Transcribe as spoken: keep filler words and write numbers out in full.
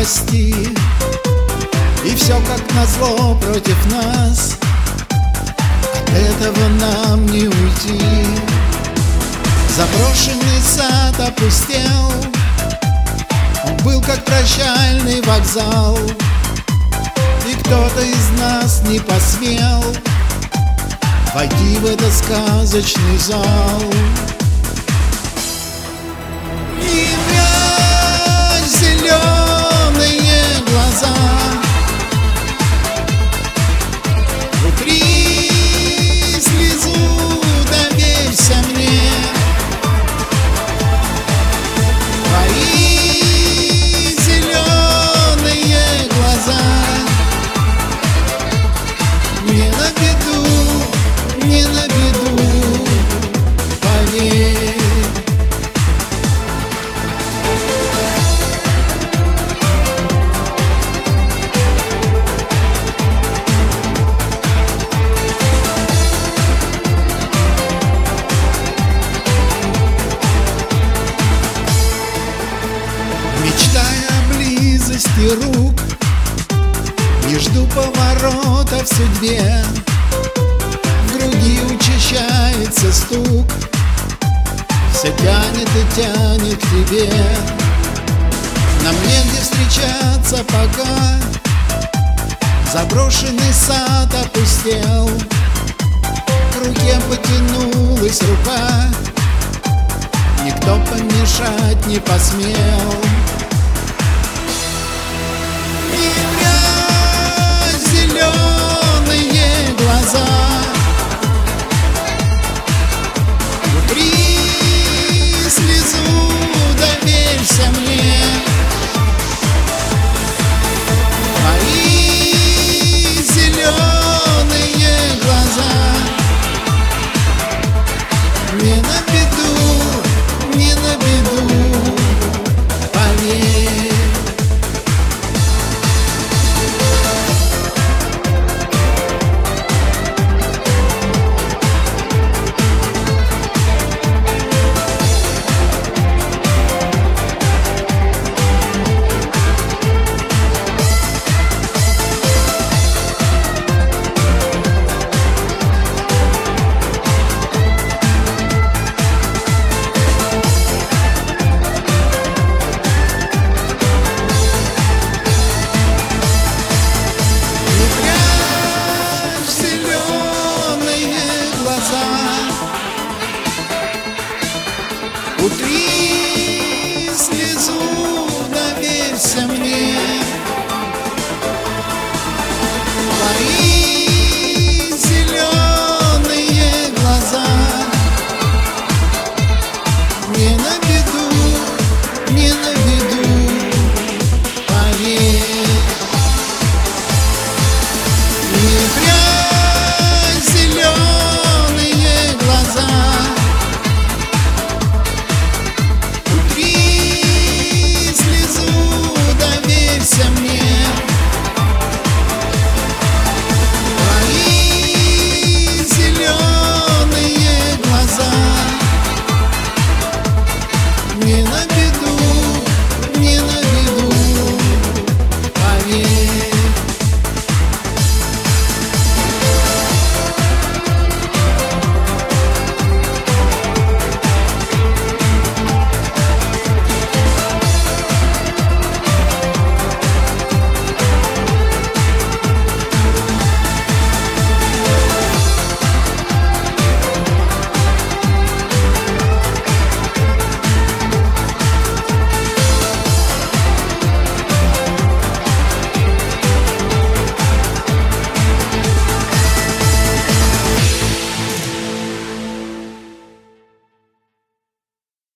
прости. И все как назло против нас, от этого нам не уйти. Заброшенный сад опустел, он был как прощальный вокзал, и кто-то из нас не посмел войти в этот сказочный зал. И глядь в зеленые глаза, утри слезу, доверься мне. Твои зеленые глаза не на беду, не на беду, поверь. Мечтая о близости рук, не жду поворота в судьбе. В груди учащается стук, все тянет и тянет к тебе. Нам негде встречаться пока, заброшенный сад опустел. К руке потянулась рука, никто помешать не посмел.